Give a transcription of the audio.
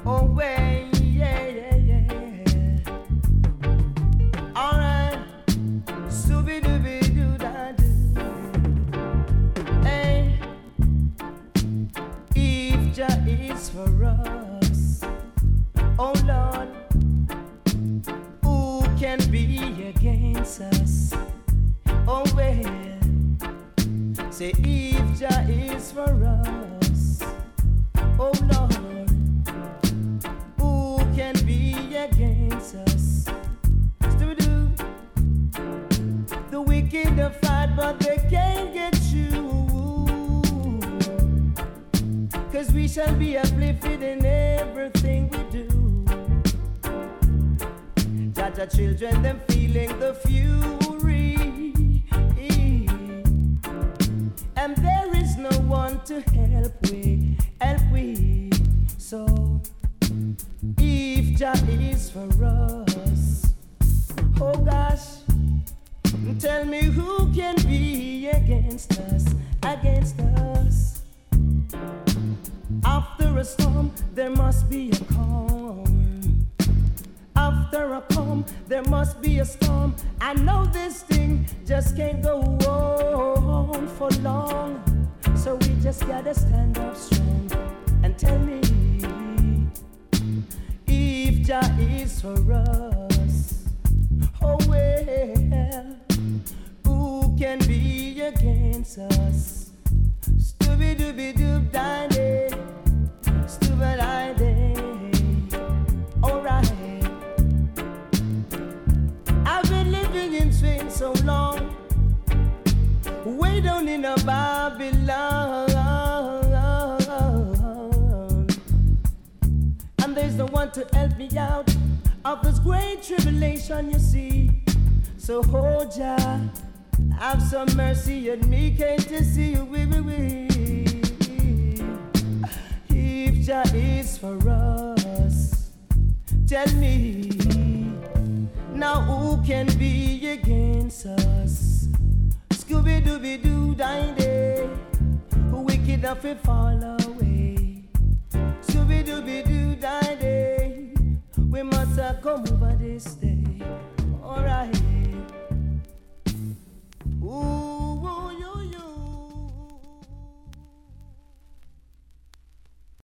Oh, way, yeah, yeah, yeah. Alright, stupid dooby doo da doo. Hey, if Jah is for us, oh Lord, who can be against us? Oh well, say if Jah is for us, oh Lord, who can be against us? Do the wicked are fight, but they can't get you, 'cause we shall be uplifted in everything we do. Jaja children, them feeling the fury, and there is no one to help we. So if Jah is for us, oh gosh, tell me who can be against us, against us. After a storm, there must be a calm. After a calm, there must be a storm. I know this thing just can't go on for long, so we just gotta stand up strong and tell me if Jah is for us. Oh well, who can be against us? Stupid dooby doob day, stupid day. Alright, I've been living in sin so long, way down in a Babylon, and there's no one to help me out of this great tribulation, you see. So hold Jah, have some mercy on me, can't you see? If Jah is for us, tell me now who can be against us? Scooby Dooby Doo die day, wicked enough to fall away. Scooby Dooby Doo die day, we must come over this day.